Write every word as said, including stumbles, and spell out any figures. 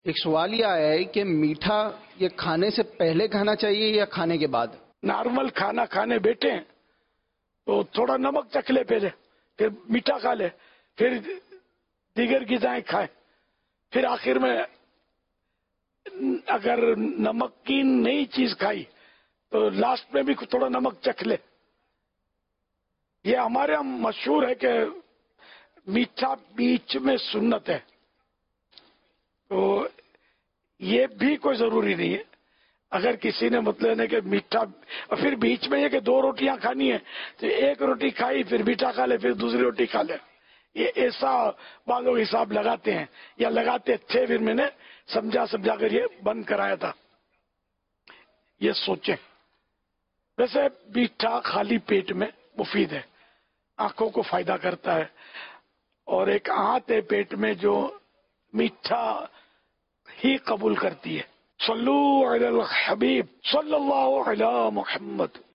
ایک سوال یہ آیا ہے کہ میٹھا یہ کھانے سے پہلے کھانا چاہیے یا کھانے کے بعد؟ نارمل کھانا کھانے بیٹھے ہیں تو تھوڑا نمک چکھ لے پہلے، پھر میٹھا کھا لے، پھر دیگر غذائیں کھائے، پھر آخر میں اگر نمکین نئی چیز کھائی تو لاسٹ میں بھی تھوڑا نمک چکھ لے۔ یہ ہمارے یہاں مشہور ہے کہ میٹھا بیچ میں سنت ہے، تو یہ بھی کوئی ضروری نہیں ہے۔ اگر کسی نے مطلب ہے کہ میٹھا اور پھر بیچ میں یہ کہ دو روٹیاں کھانی ہیں تو ایک روٹی کھائی پھر میٹھا کھا لے پھر دوسری روٹی کھا لے، یہ ایسا بعض لوگ حساب لگاتے ہیں یا لگاتے تھے، پھر میں نے سمجھا سمجھا کر یہ بند کرایا تھا۔ یہ سوچیں، ویسے میٹھا خالی پیٹ میں مفید ہے، آنکھوں کو فائدہ کرتا ہے، اور ایک آنت ہے پیٹ میں جو میٹھا ہی قبول کرتی ہے۔ صلو علی الحبیب صلی اللہ علی محمد۔